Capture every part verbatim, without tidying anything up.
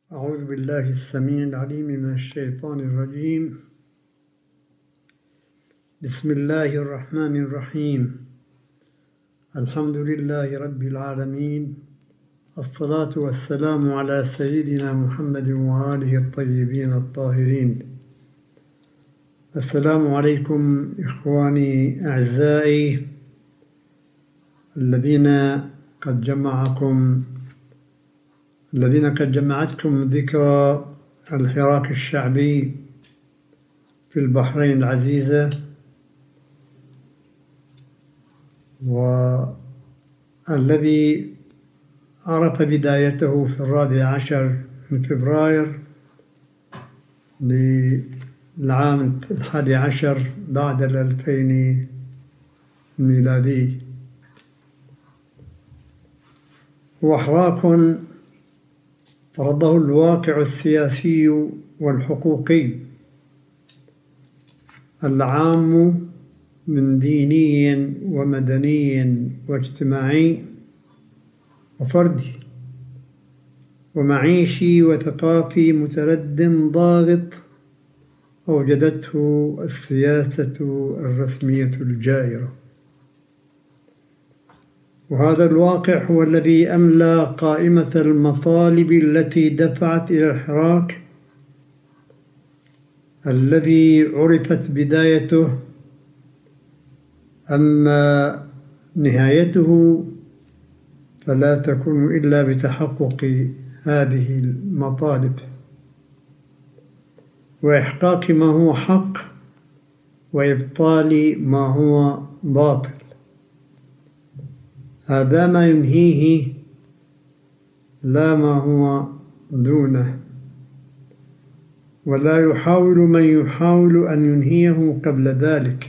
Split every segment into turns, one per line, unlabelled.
أعوذ بالله السميع العليم من الشيطان الرجيم. بسم الله الرحمن الرحيم. الحمد لله رب العالمين، الصلاة والسلام على سيدنا محمد وآله الطيبين الطاهرين. السلام عليكم إخواني أعزائي الذين قد جمعكم الذين قد جمعتكم ذكرى الحراك الشعبي في البحرين العزيزة، والذي عرف بدايته في الرابع عشر من فبراير للعام الحادي عشر بعد الألفين الميلادي. هو حراك فرضه الواقع السياسي والحقوقي العام من ديني ومدني واجتماعي وفردي ومعيشي وثقافي مترد ضاغط أوجدته السياسة الرسمية الجائرة. وهذا الواقع هو الذي أملى قائمة المطالب التي دفعت إلى الحراك الذي عرفت بدايته، أما نهايته فلا تكون إلا بتحقق هذه المطالب وإحقاق ما هو حق وإبطال ما هو باطل. هذا ما ينهيه لا ما هو دونه، ولا يحاول من يحاول أن ينهيه قبل ذلك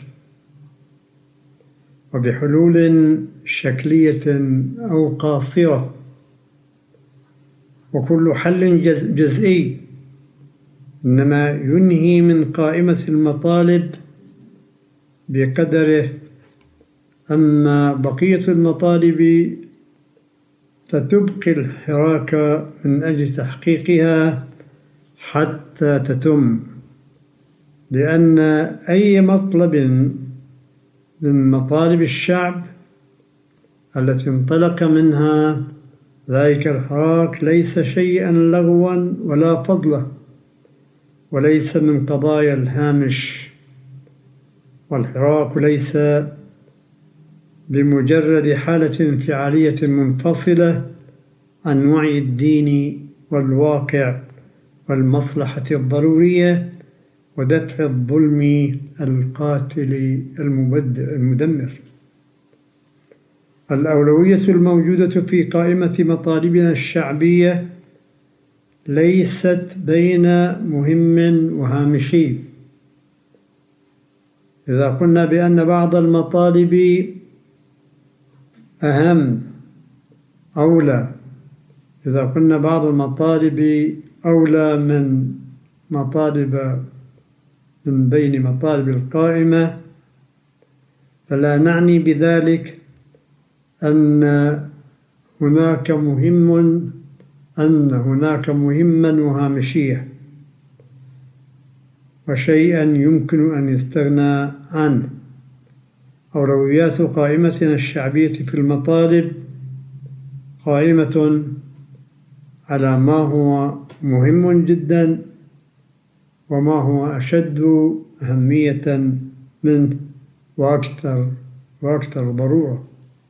وبحلول شكلية أو قاصرة. وكل حل جزئي إنما ينهي من قائمة المطالب بقدره، أما بقية المطالب فتبقي الحراك من أجل تحقيقها حتى تتم، لأن أي مطلب من مطالب الشعب التي انطلق منها ذلك الحراك ليس شيئا لغوا ولا فضلا، وليس من قضايا الهامش. والحراك ليس بمجرد حالة انفعالية منفصلة عن وعي الدين والواقع والمصلحة الضرورية ودفع الظلم القاتل المدمر. الأولوية الموجودة في قائمة مطالبنا الشعبية ليست بين مهم وهامشي. إذا قلنا بأن بعض المطالب أهم أولى إذا قلنا بعض المطالب أولى من مطالب من بين مطالب القائمة، فلا نعني بذلك أن هناك مهم أن هناك مهما وهامشية وشيئا يمكن أن يستغنى عنه. أولويات قائمتنا الشعبية في المطالب قائمة على ما هو مهم جدا وما هو أشد أهمية منه وأكثر وأكثر ضرورة.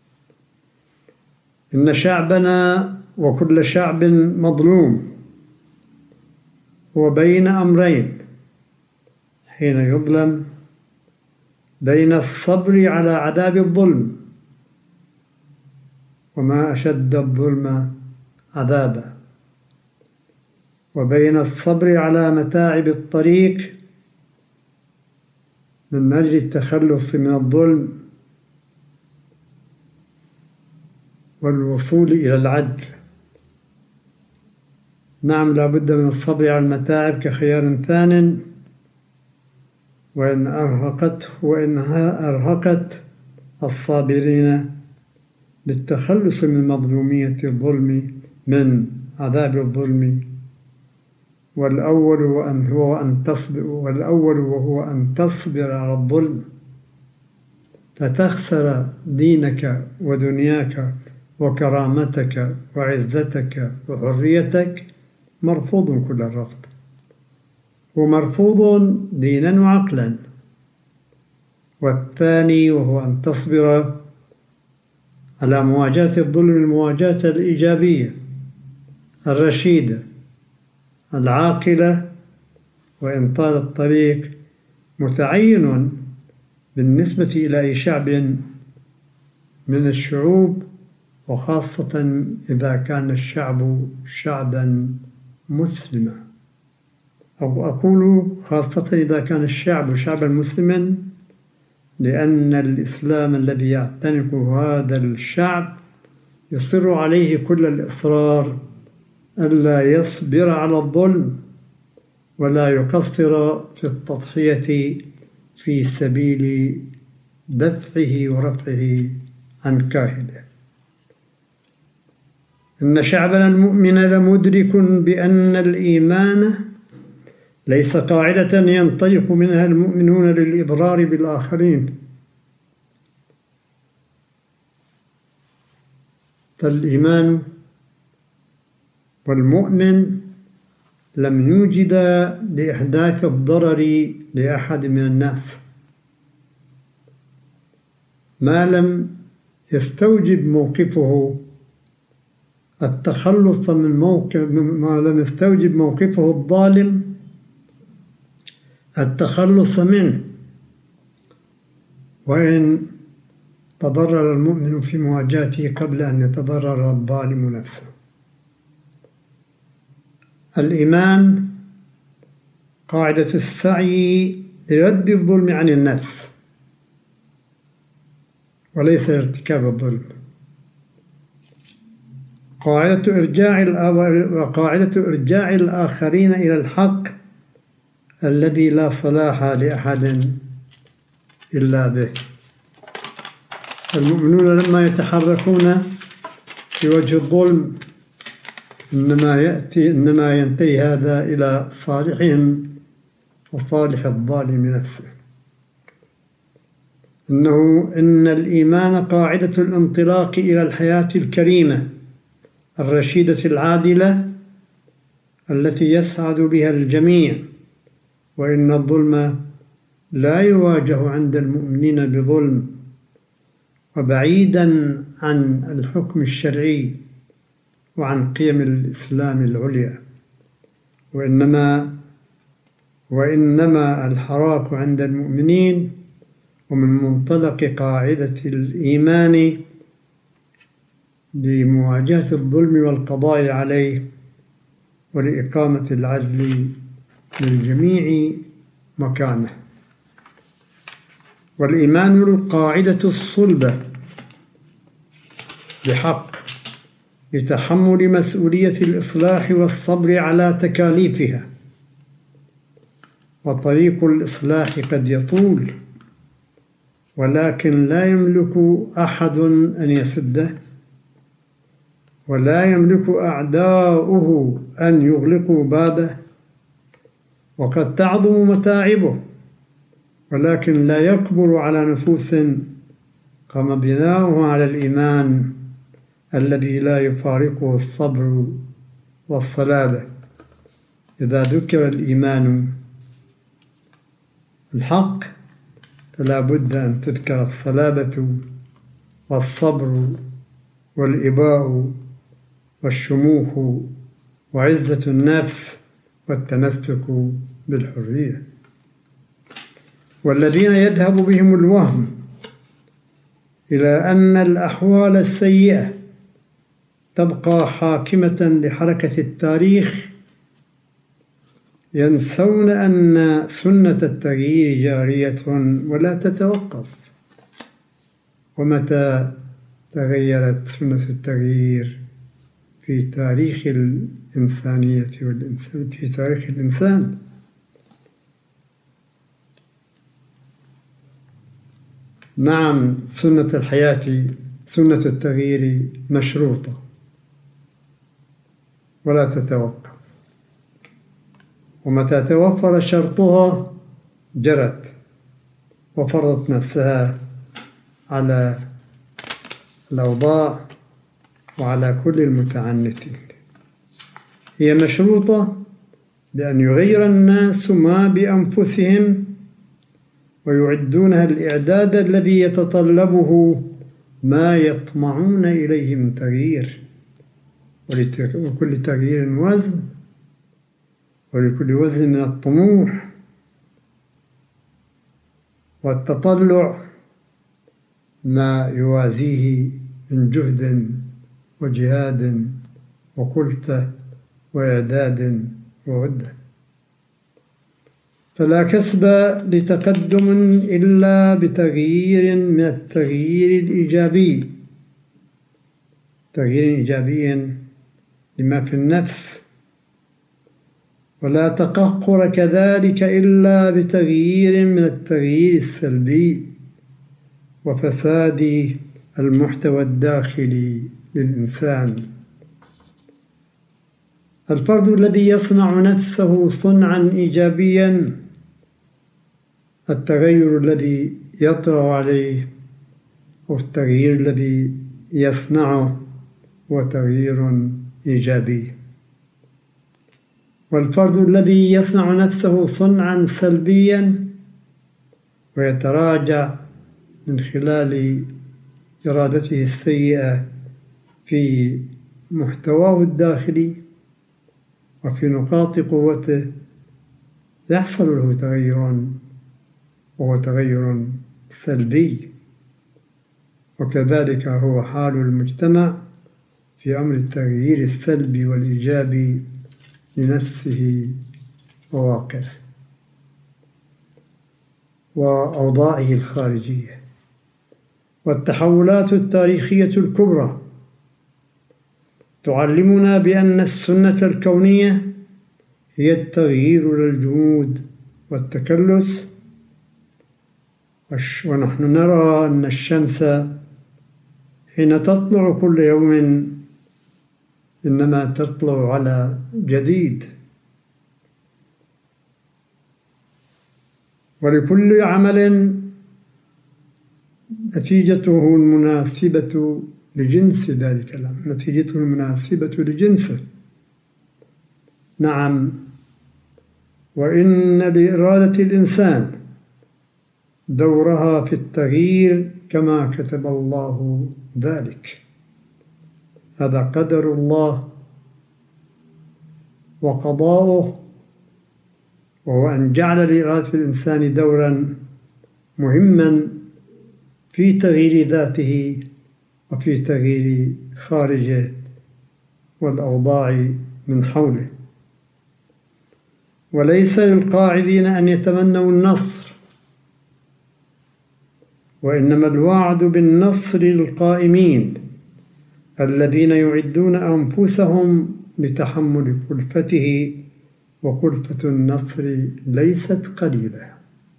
إن شعبنا وكل شعب مظلوم هو بين أمرين حين يظلم: بين الصبر على عذاب الظلم، وما أشد الظلم عذابا، وبين الصبر على متاعب الطريق من أجل التخلص من الظلم والوصول إلى العدل. نعم، لا بد من الصبر على المتاعب كخيار ثان، وإن أرهقت وإنها أرهقت الصابرين للتخلص من مظلومية الظلم من عذاب الظلم والأول وأن هو أن تصبر والأول وهو أن تصبر على الظلم فتخسر دينك ودنياك وكرامتك وعزتك وحريتك، مرفوض كل الرفض، ومرفوض دينا وعقلا. والثاني وهو أن تصبر على مواجهة الظلم المواجهة الإيجابية الرشيدة العاقلة، وإن طال الطريق متعين بالنسبة إلى أي شعب من الشعوب، وخاصة إذا كان الشعب شعبا مسلما، أو أقول خاصة إذا كان الشعب شعبا مسلما، لأن الإسلام الذي يعتنق هذا الشعب يصر عليه كل الإصرار ألا يصبر على الظلم ولا يقصر في التضحية في سبيل دفعه ورفعه عن كاهله. إن شعبنا المؤمن لمدرك بأن الإيمان ليس قاعدة ينطلق منها المؤمنون للإضرار بالآخرين، فالإيمان والمؤمن لم يوجد لإحداث الضرر لأحد من الناس، ما لم يستوجب موقفه التخلص من موقف ما لم يستوجب موقفه الظالم التخلص منه، وإن تضرر المؤمن في مواجهته قبل أن يتضرر الظالم نفسه. الإيمان قاعدة السعي لرد الظلم عن النفس وليس ارتكاب الظلم، قاعدة إرجاع وقاعدة إرجاع الآخرين إلى الحق الذي لا صلاح لأحد إلا به. المؤمنون لما يتحركون في وجه الظلم إنما يأتي إنما ينتهي هذا إلى صالحهم وصالح الظالم نفسه. إنه إن الإيمان قاعدة الانطلاق إلى الحياة الكريمة الرشيدة العادلة التي يسعد بها الجميع، وإن الظلم لا يواجه عند المؤمنين بظلم، وبعيدا عن الحكم الشرعي وعن قيم الإسلام العليا، وإنما وإنما الحراك عند المؤمنين ومن منطلق قاعدة الإيمان لمواجهة الظلم والقضاء عليه ولإقامة العدل للجميع مكانه. والإيمان القاعدة الصلبة بحق لتحمل مسؤولية الإصلاح والصبر على تكاليفها، وطريق الإصلاح قد يطول، ولكن لا يملك أحد أن يسده، ولا يملك أعداؤه أن يغلقوا بابه، وقد تعظم متاعبه، ولكن لا يكبر على نفوس قام بناؤه على الإيمان الذي لا يفارقه الصبر والصلابة. إذا ذكر الإيمان الحق فلا بد أن تذكر الصلابة والصبر والإباء والشموخ وعزة النفس والتمسك بالحرية. والذين يذهب بهم الوهم إلى أن الأحوال السيئة تبقى حاكمة لحركة التاريخ ينسون أن سنة التغيير جارية ولا تتوقف. ومتى تغيرت سنة التغيير في تاريخ الإنسانية والإنسان في تاريخ الإنسان؟ نعم، سنة الحياة سنة التغيير مشروطة ولا تتوقف. ومتى توفر شرطها جرت وفرضت نفسها على الأوضاع وعلى كل المتعنتين. هي مشروطة بأن يغير الناس ما بأنفسهم ويعدونها الإعداد الذي يتطلبه ما يطمعون إليه من تغيير، ولكل تغيير وزن، ولكل وزن من الطموح والتطلع ما يوازيه من جهد وجهاد وكلفة وإعداد وعدة. فلا كسب لتقدم إلا بتغيير من التغيير الإيجابي، تغيير إيجابي لما في النفس، ولا تقهقر كذلك إلا بتغيير من التغيير السلبي وفساد المحتوى الداخلي للإنسان. الفرد الذي يصنع نفسه صنعا إيجابيا، التغير الذي يطرأ عليه أو التغيير الذي يصنعه هو تغيير إيجابي. والفرد الذي يصنع نفسه صنعا سلبيا ويتراجع من خلال إرادته السيئة في محتواه الداخلي وفي نقاط قوته، يحصل له تغير وهو تغير سلبي. وكذلك هو حال المجتمع في أمر التغيير السلبي والإيجابي لنفسه وواقعه وأوضاعه الخارجية. والتحولات التاريخية الكبرى تعلمنا بأن السنة الكونية هي التغيير للجمود والتكلس، ونحن نرى أن الشمس حين تطلع كل يوم إنما تطلع على جديد، ولكل عمل نتيجته المناسبة لجنس ذلك العمل، نتيجته المناسبة لجنسه. نعم، وإن لإرادة الإنسان دورها في التغيير كما كتب الله ذلك. هذا قدر الله وقضاؤه، وهو أن جعل لإرادة الإنسان دورا مهما في تغيير ذاته وفي تغيير خارجه والأوضاع من حوله. وليس للقاعدين أن يتمنوا النصر، وإنما الوعد بالنصر للقائمين الذين يعدون أنفسهم لتحمل كلفته، وكلفة النصر ليست قليلة.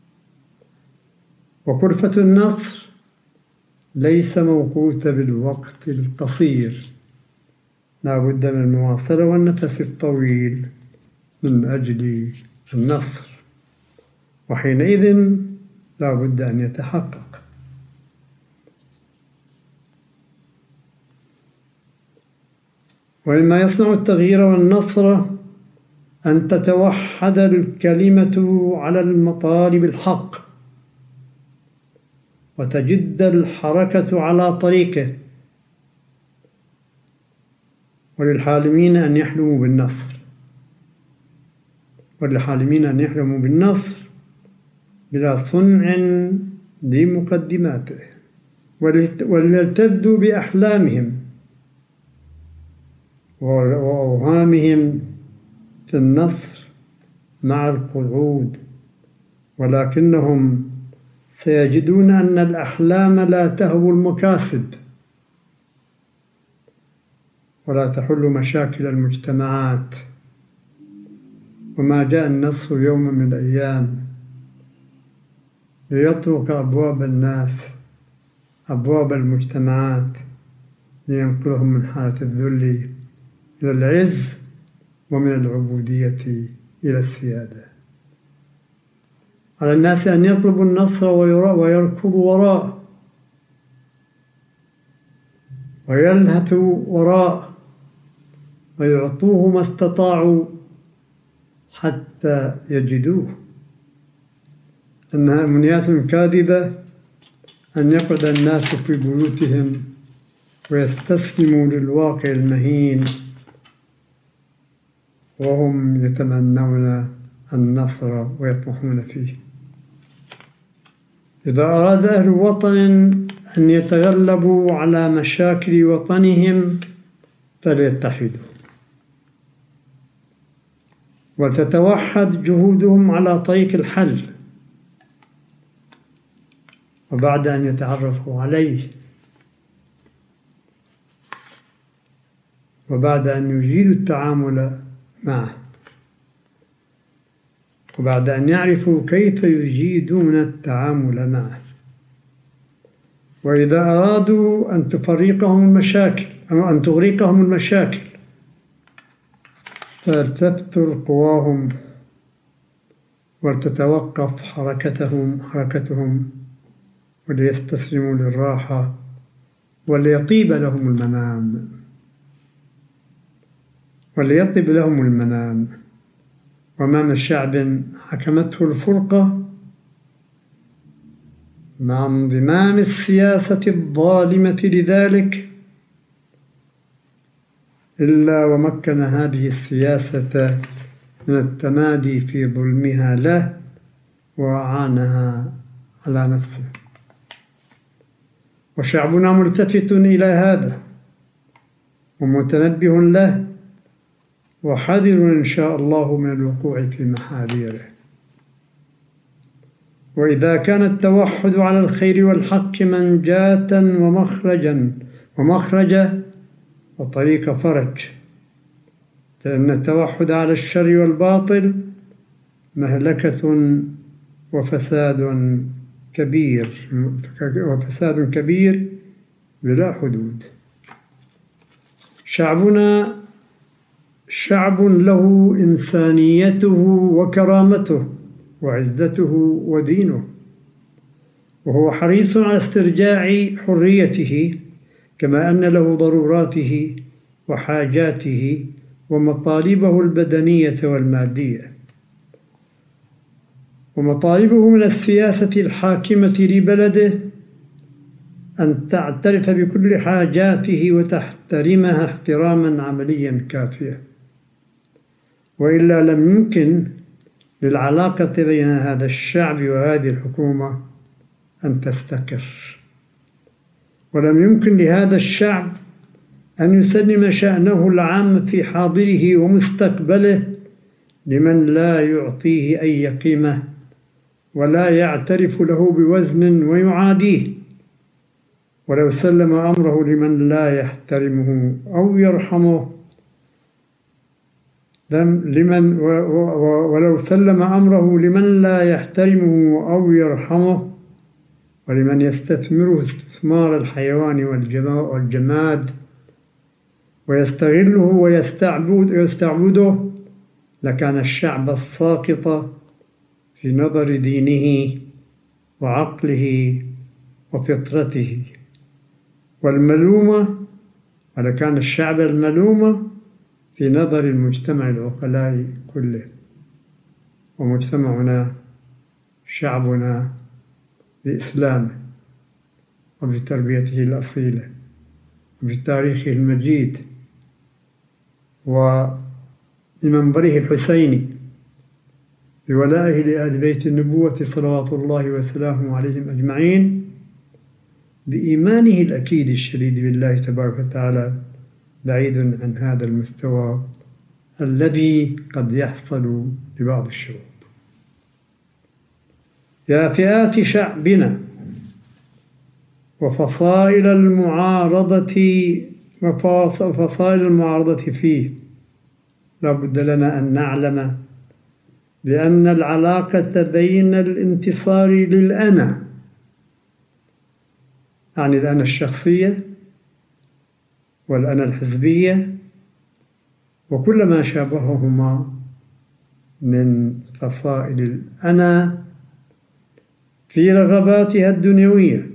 وكلفة النصر ليس موقوتة بالوقت القصير، لا بد من المواصلة والنفس الطويل من أجل النصر، وحينئذ لا بد أن يتحقق. ومما يصنع التغيير والنصر أن تتوحد الكلمة على المطالب الحق، وتجد الحركة على طريقه. وللحالمين أن يحلموا بالنصر، وللحالمين أن يحلموا بالنصر بلا صنع لمقدماته، وليلتذوا بأحلامهم وأوهامهم في النصر مع القعود، ولكنهم سيجدون أن الأحلام لا تهوى المكاسب ولا تحل مشاكل المجتمعات. وما جاء النصر يوم من الأيام ليطرق أبواب الناس، أبواب المجتمعات، لينقلهم من حالة الذل إلى العز ومن العبودية إلى السيادة. على الناس أن يطلبوا النصر ويركضوا وراءه ويلهثوا وراءه ويعطوه ما استطاعوا حتى يجدوه. أنها أمنيات كاذبة أن يقعد الناس في بيوتهم ويستسلموا للواقع المهين وهم يتمنون النصر ويطمحون فيه. إذا أراد أهل وطن أن يتغلبوا على مشاكل وطنهم فليتحدوا وتتوحد جهودهم على طريق الحل، وبعد أن يتعرفوا عليه وبعد أن يجيدوا التعامل معه وبعد أن يعرفوا كيف يجيدون التعامل معه. وإذا أرادوا أن تفرقهم المشاكل أو أن تغرقهم المشاكل فلتفتر قواهم ولتتوقف حركتهم حركتهم وليستسلموا للراحة وليطيب لهم المنام وليطيب لهم المنام وما من شعب حكمته الفرقة مع انضمام السياسة الظالمة لذلك إلا ومكن هذه السياسة من التمادي في ظلمها له وأعانها على نفسه. وشعبنا ملتفت إلى هذا ومتنبه له وحذر إن شاء الله من الوقوع في محاذيره. وإذا كان التوحد على الخير والحق منجاة ومخرجا ومخرجا وطريق فرج، فإن التوحد على الشر والباطل مهلكة وفساد كبير وفساد كبير بلا حدود. شعبنا شعب له إنسانيته وكرامته وعزته ودينه، وهو حريص على استرجاع حريته كما أن له ضروراته وحاجاته ومطالبه البدنية والمادية. ومطالبه من السياسة الحاكمة لبلده أن تعترف بكل حاجاته وتحترمها احتراما عمليا كافيا، وإلا لم يمكن للعلاقة بين هذا الشعب وهذه الحكومة أن تستقر، ولم يمكن لهذا الشعب أن يسلم شأنه العام في حاضره ومستقبله لمن لا يعطيه أي قيمة ولا يعترف له بوزن ويعاديه. ولو سلم أمره لمن لا يحترمه أو يرحمه لمن ولو سلم أمره لمن لا يحترمه أو يرحمه ولمن يستثمره استثمار الحيوان والجماد ويستغله ويستعبده لكان الشعب الساقط في نظر دينه وعقله وفطرته، والملومة ولكان الشعب الملومة في نظر المجتمع العقلاء كله. ومجتمعنا شعبنا بإسلامه وبتربيته الأصيلة وبتاريخه المجيد وبمنبره الحسيني بولائه لآل بيت النبوة صلوات الله وسلامه عليهم أجمعين، بإيمانه الأكيد الشديد بالله تبارك وتعالى، بعيد عن هذا المستوى الذي قد يحصل لبعض الشعوب. يا فئات شعبنا وفصائل المعارضة وفصائل المعارضة فيه، لا بد لنا أن نعلم بأن العلاقة بين الانتصار للأنا، يعني الأنا الشخصية والأنا الحزبية وكل ما شابههما، من فصائل الأنا في رغباتها الدنيوية.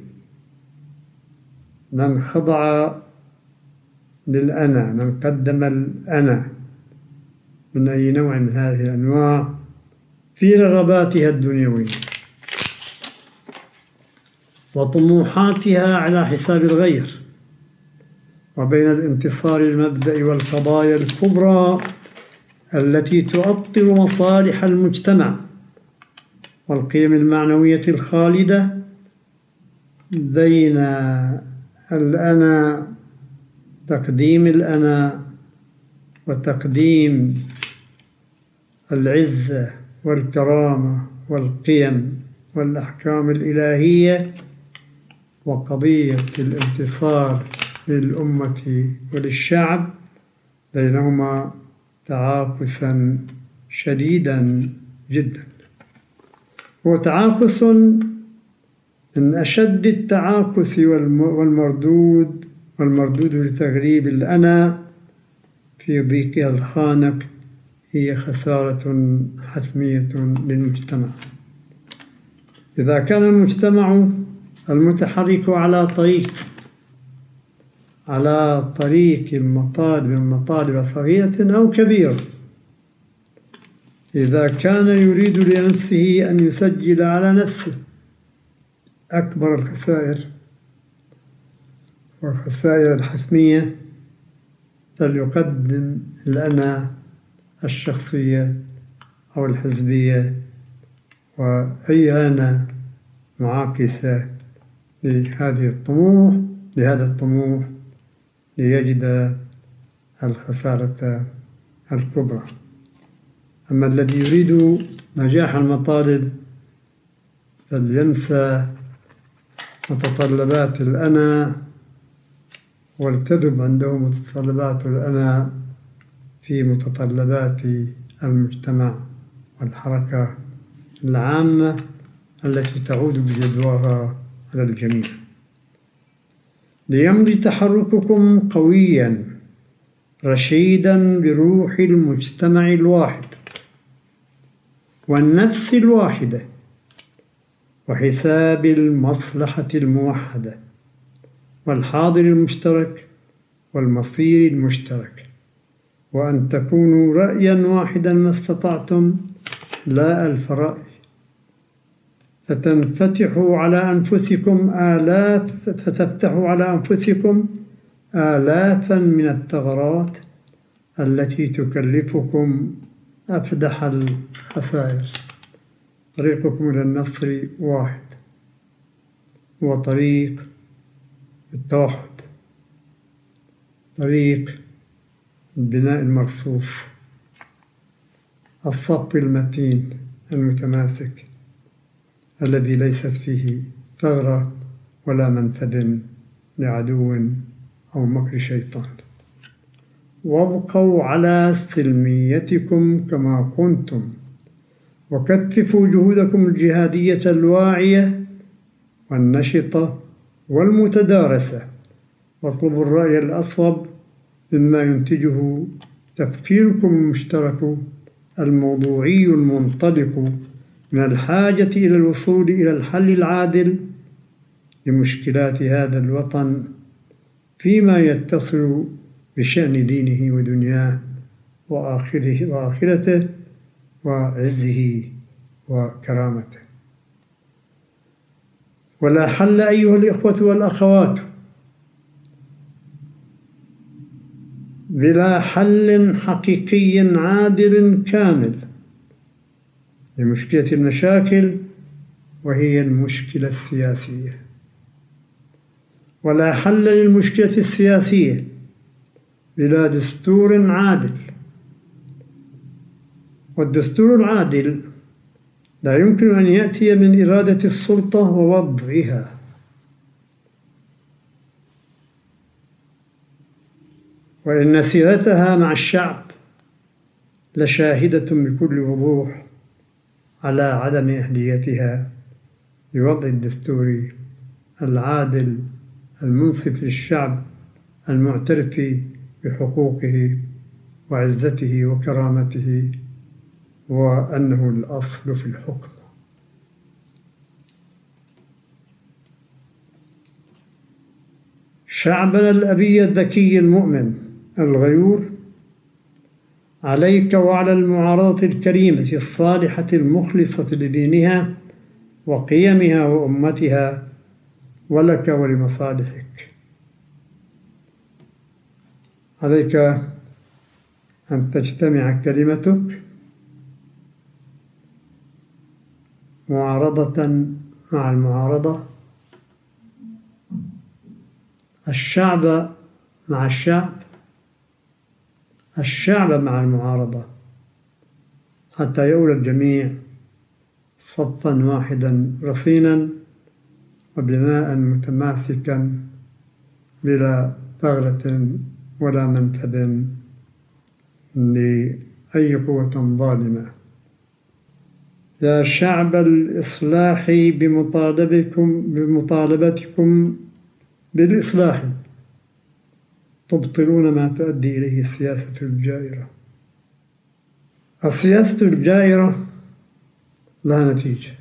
من خضع للأنا، من قدم الأنا من أي نوع من هذه الأنواع في رغباتها الدنيوية وطموحاتها على حساب الغير، وبين الانتصار للمبدأ والقضايا الكبرى التي تؤطر مصالح المجتمع والقيم المعنوية الخالدة، بين الأنا، تقديم الأنا وتقديم العزة والكرامة والقيم والأحكام الإلهية، وقضية الانتصار للأمة وللشعب، بينهما تعاكسا شديدا جدا. هو تعاكس من أشد التعاكس والمردود والمردود لتغريب الأنا في ضيقها الخانق هي خسارة حتمية للمجتمع. إذا كان المجتمع المتحرك على طريق على طريق المطالب المطالب صغيرة أو كبيرة، إذا كان يريد لنفسه أن يسجل على نفسه أكبر الخسائر والخسائر الحتمية، فليقدم الأنا الشخصية أو الحزبية وأي أنا معاكسة لهذه الطموح لهذا الطموح ليجد الخسارة الكبرى. أما الذي يريد نجاح المطالب فلينسى متطلبات الأنا ولتذهب عنده متطلبات الأنا في متطلبات المجتمع والحركة العامة التي تعود بجدواها على الجميع. ليمضي تحرككم قويا رشيدا بروح المجتمع الواحد والنفس الواحدة وحساب المصلحة الموحدة والحاضر المشترك والمصير المشترك، وأن تكونوا رأيا واحدا ما استطعتم لا ألف رأي، فتنفتحوا على أنفسكم آلاف فتفتحوا على أنفسكم آلافا من الثغرات التي تكلفكم أفدح الخسائر. طريقكم إلى النصر واحد، هو طريق التوحد، طريق البناء المرصوص، الصف المتين المتماسك الذي ليست فيه ثغرة ولا منفذ لعدو أو مكر شيطان. وابقوا على سلميتكم كما كنتم، وكثفوا جهودكم الجهادية الواعية والنشطة والمتدارسة، واطلبوا الرأي الأصوب مما ينتجه تفكيركم المشترك الموضوعي المنطلق من الحاجة إلى الوصول إلى الحل العادل لمشكلات هذا الوطن فيما يتصل بشأن دينه ودنياه وآخره وآخرته وعزه وكرامته. ولا حل أيها الإخوة والأخوات بلا حل حقيقي عادل كامل لمشكلة المشاكل، وهي المشكلة السياسية. ولا حل للمشكلة السياسية بلا دستور عادل، والدستور العادل لا يمكن أن يأتي من إرادة السلطة ووضعها، وإن سيرتها مع الشعب لشاهدة بكل وضوح على عدم أهليتها لوضع الدستور العادل المنصف للشعب المعترف بحقوقه وعزته وكرامته وأنه الأصل في الحكم. شعبنا الأبي الذكي المؤمن الغيور، عليك وعلى المعارضة الكريمة الصالحة المخلصة لدينها وقيمها وأمتها ولك ولمصالحك. عليك أن تجتمع كلمتك معارضة مع المعارضة، الشعب مع الشعب، الشعب مع المعارضة، حتى يؤول الجميع صفا واحدا رصينا وبناء متماسكا بلا ثغرة ولا منفذ لأي قوة ظالمة. يا شعب الإصلاح بمطالبكم بمطالبتكم بالإصلاح تبطلون ما تؤدي إليه السياسة الجائرة. السياسة الجائرة لها نتيجة،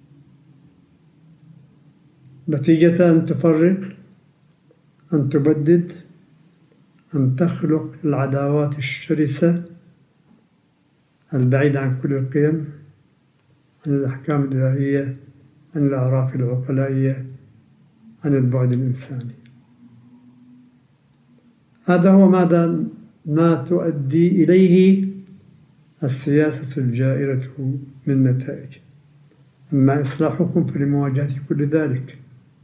نتيجة أن تفرق، أن تبدد، أن تخلق العداوات الشرسة البعيدة عن كل القيم، عن الأحكام الإلهية، عن الأعراف العقلائية، عن البعد الإنساني. هذا هو ماذا ما تؤدي إليه السياسة الجائرة من نتائج. أما إصلاحكم فلمواجهة كل ذلك،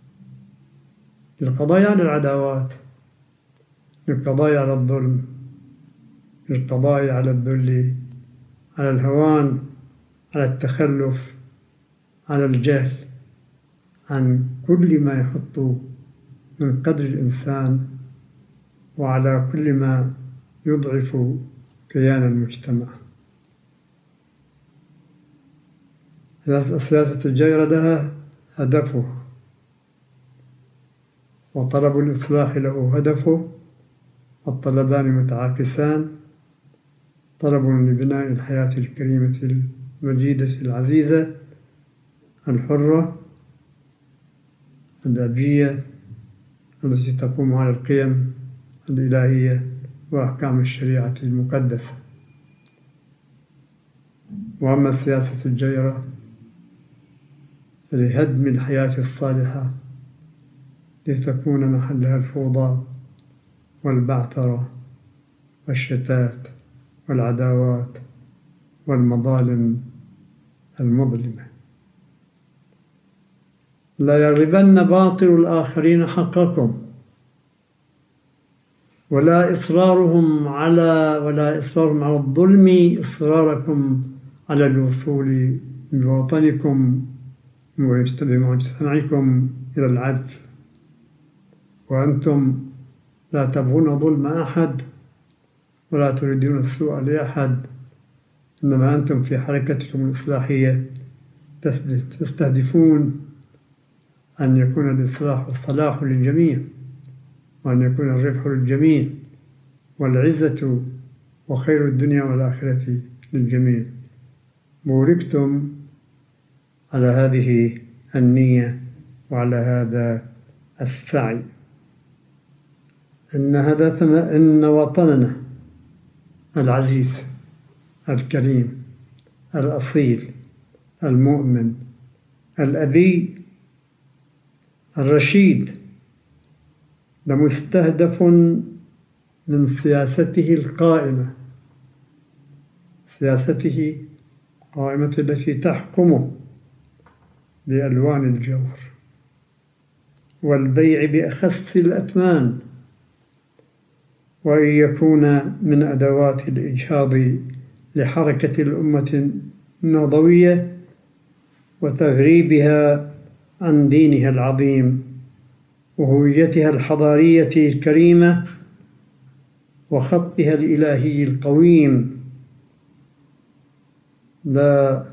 للقضاء على العداوات، للقضاء على الظلم، للقضاء على الذل، على الهوان، على التخلف، على الجهل، عن كل ما يحط من قدر الإنسان، وعلى كل ما يضعف كيان المجتمع. السياسة الجائرة لها هدفها، وطلب الإصلاح له هدفه، والطلبان متعاكسان: طلب لبناء الحياة الكريمة المجيدة العزيزة الحرة الأبية التي تقوم على القيم الإلهية وأحكام الشريعة المقدسة. وأما السياسة الجائرة فلهدم الحياة الصالحة لتكون محلها الفوضى والبعثرة والشتات والعداوات والمظالم المظلمة. لا يغلبن باطل الآخرين حقكم، ولا إصرارهم على ولا إصرارهم على الظلم إصراركم على الوصول بوطنكم بمجتمعكم إلى العدل. وأنتم لا تبغون ظلم أحد ولا تريدون السوء لأحد، إنما أنتم في حركتكم الإصلاحية تستهدفون أن يكون الإصلاح والصلاح للجميع، وأن يكون الربح للجميع، والعزة وخير الدنيا والآخرة للجميع. بوركتم على هذه النية وعلى هذا السعي. إن هدفنا إن وطننا العزيز الكريم الأصيل المؤمن الأبي الرشيد لمستهدف من سياسته القائمة، سياسته القائمة التي تحكمه بألوان الجور والبيع بأخس الأثمان، وأن يكون من أدوات الإجهاض لحركة الأمة النهضوية وتغريبها عن دينها العظيم وهويتها الحضارية الكريمة وخطها الإلهي القويم. لا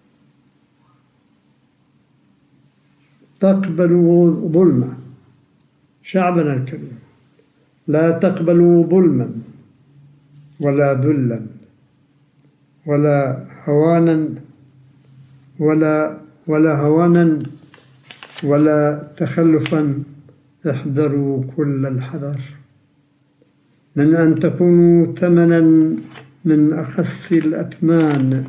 تقبلوا ظلما، شعبنا الكريم، لا تقبلوا ظلما ولا ذلا ولا هوانا ولا ولا هوانا ولا تخلفا، احذروا كل الحذر من أن تكونوا ثمنا من أخس الأثمان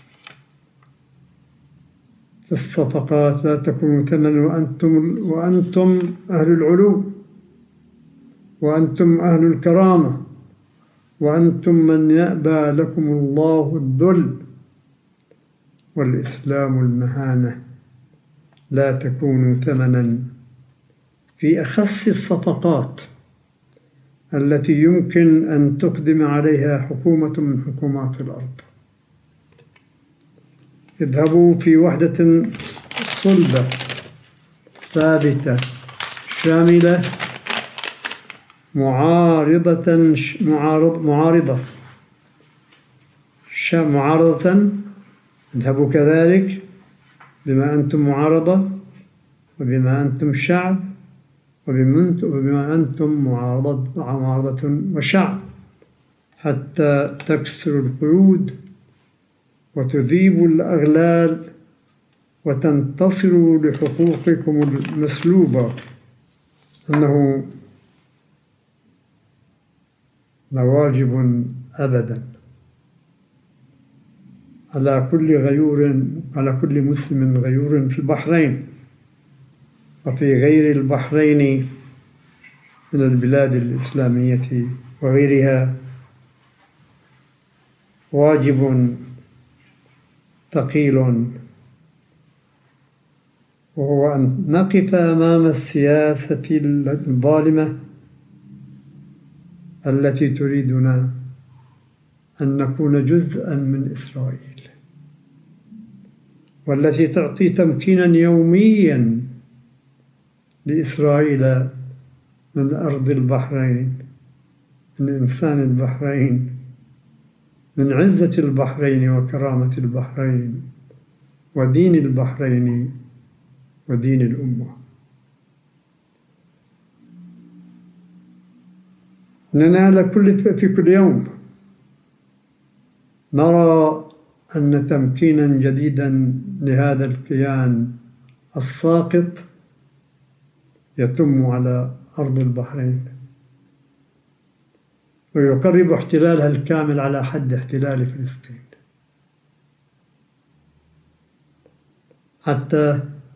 في الصفقات. لا تكونوا ثمنا وأنتم, وأنتم أهل العلو، وأنتم أهل الكرامة، وأنتم من يأبى لكم الله الذل والإسلام المهانة. لا تكونوا ثمنا في أخس الصفقات التي يمكن أن تقدم عليها حكومة من حكومات الأرض. اذهبوا في وحدة صلبة ثابتة شاملة معارضة معارض معارضة معارضة اذهبوا كذلك بما أنتم معارضة، وبما أنتم شعب، وبما أنتم معارضة, معارضة وشعب، حتى تكسروا القيود وتذيبوا الأغلال وتنتصروا لحقوقكم المسلوبة. أنه لواجب أبدا على كل غيور على كل مسلم غيور في البحرين وفي غير البحرين من البلاد الإسلامية وغيرها، واجب ثقيل، وهو أن نقف أمام السياسة الظالمة التي تريدنا أن نكون جزءا من إسرائيل، والتي تعطي تمكينا يوميا لإسرائيل من أرض البحرين، من إنسان البحرين، من عزة البحرين وكرامة البحرين ودين البحرين ودين الأمة. إننا كل في كل يوم نرى أن تمكينا جديدا لهذا الكيان الساقط يتم على أرض البحرين، ويقرب احتلالها الكامل على حد احتلال فلسطين، حتى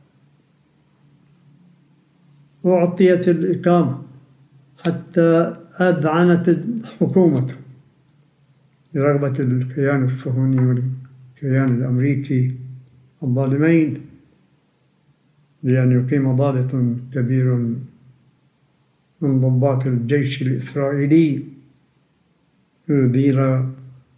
أعطيت الإقامة، حتى أذعنت الحكومة برغبة الكيان الصهيوني والكيان الأمريكي الظالمين لأن يقيم ضابط كبير من ضباط الجيش الإسرائيلي ليدير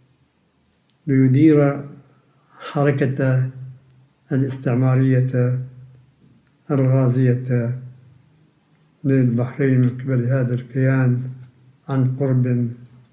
ليدير حركة الاستعمارية الغازية للبحرين من قبل هذا الكيان عن قرب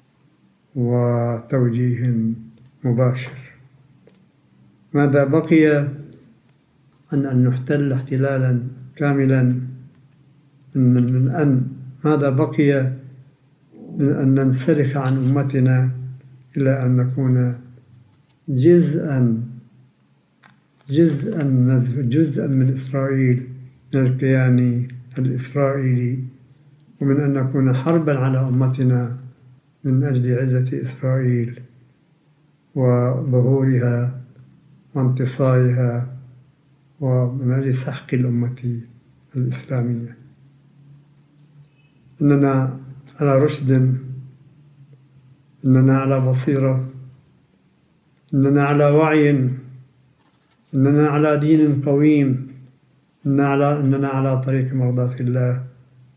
وتوجيه مباشر. ماذا بقي عن أن نحتل احتلالا كاملا من, من أن ماذا بقي من أن ننسلخ عن أمتنا إلى أن نكون جزءا جزءا جزءا من إسرائيل، من الكيان الإسرائيلي، ومن أن نكون حربا على أمتنا من أجل عزة إسرائيل وظهورها وانتصارها ومن أجل سحق الأمة الإسلامية. إننا على رشد، إننا على بصيرة، إننا على وعي، إننا على دين قويم، إننا على, إننا على طريق مرضاة الله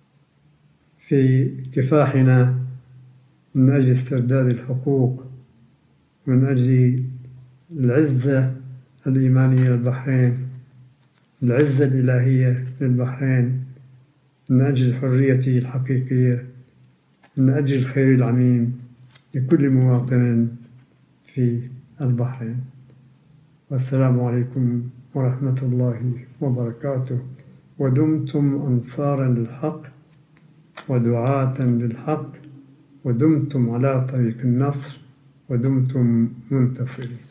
في كفاحنا من أجل استرداد الحقوق، من أجل العزة الإيمانية للبحرين، العزة الإلهية للبحرين، من أجل الحرية الحقيقية، من أجل الخير العميم لكل مواطن في البحرين. والسلام عليكم ورحمة الله وبركاته، ودمتم أنصارا للحق ودعاة للحق، ودمتم على طريق النصر ودمتم منتصرين.